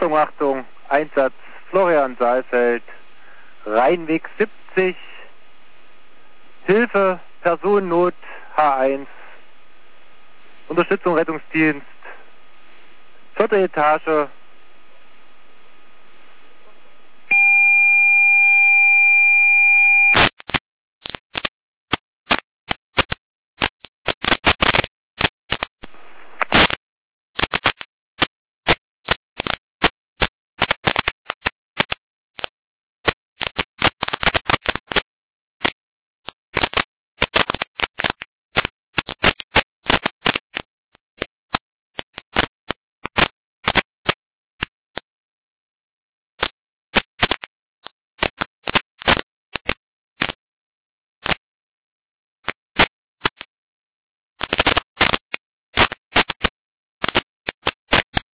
Achtung, Achtung, Einsatz Florian Saalfeld, Rheinweg 70, Hilfe, Personennot H1, Unterstützung Rettungsdienst, 4. Etage,